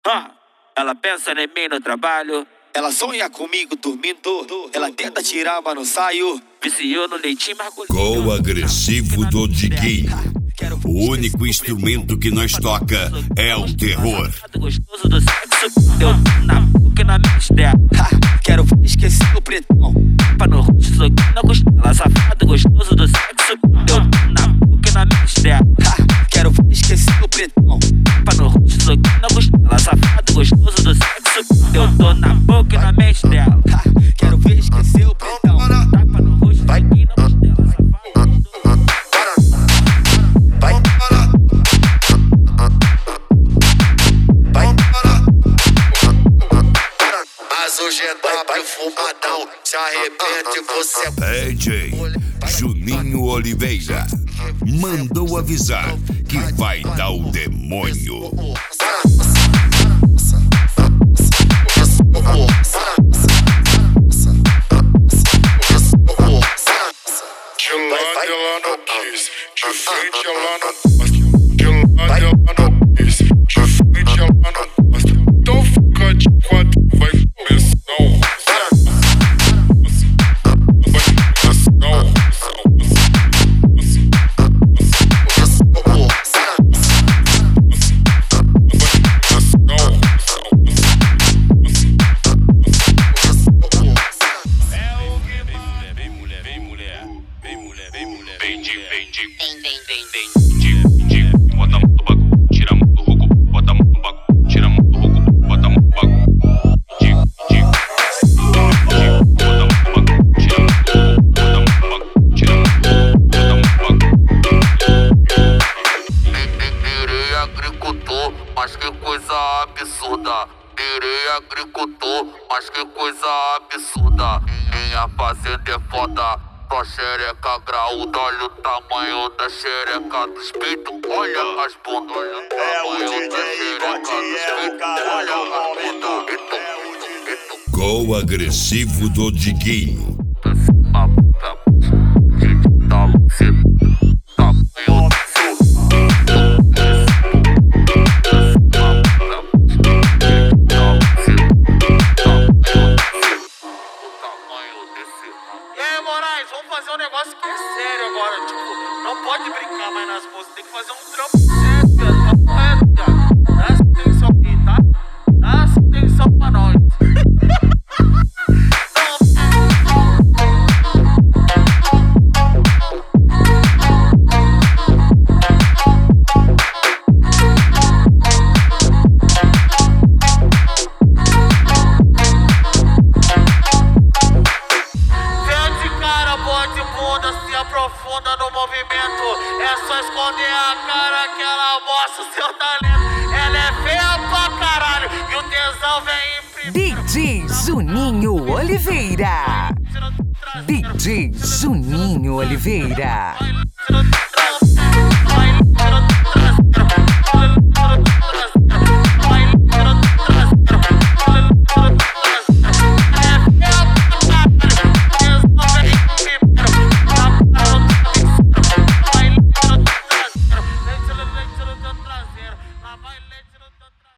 Ela pensa em mim no trabalho. Ela sonha comigo dormindo. Ela tenta tirar, mas não saio. Viciou no leitinho masculino. Qual agressivo do Diguinho. O único instrumento que nós toca é o terror. Gostoso do sexo. Eu na boca e na mente dela. Quero esquecer o pretão. Pra no rosto, soquinho na costela. Safado gostoso do sexo. Eu na boca e na mente dela. Quero esquecer o pretão. Pra no rosto, soquinho na costela. Safado gostoso do sexo. Eu tô na boca e na mente dela. Quero ver esquecer o pretão. Tapa no rosto, soquinho na costela. Mas hoje é W fumadão, se arrepende você. DJ Juninho Oliveira mandou avisar que vai dar o demônio. De lado ela não quis, de frente ela não gosta. De lado ela não quis, de frente ela não gosta. Então fica de quatro, vai começar o roçado. Vai começar o roçado. Bota a mão do bagulho, tira a mão do rogo. Bota a mão do bagulho, tira a mão do rogo. Bota a mão do bagulho. Bota a mão do bagulho, tira a mão do rogo. Bota a mão do bagulho, tira a mão do rogo. Bota a mão do bagulho. Virei agricultor, mas que coisa absurda. Virei agricultor, mas que coisa absurda. Minha fazenda é foda. Tua xereca graúda, olha o tamanho da xereca dos peitos. Olha as bundas, olha o tamanho da xereca dos peitos. Olha as bundas. Qual agressivo do Diguinho. Moraes, vamos fazer um negócio que é sério agora. Tipo, não pode brincar mais nas músicas. Tem que fazer um trampo sério, viado. Tá correto, viado. Dá essa atenção aí, tá? Dá essa atenção pra nós. Se aprofunda no movimento, é só esconder a cara que ela mostra o seu talento. Ela é feia pra caralho e o tesão vem em primeiro. DJ Juninho Oliveira. DJ Juninho Oliveira.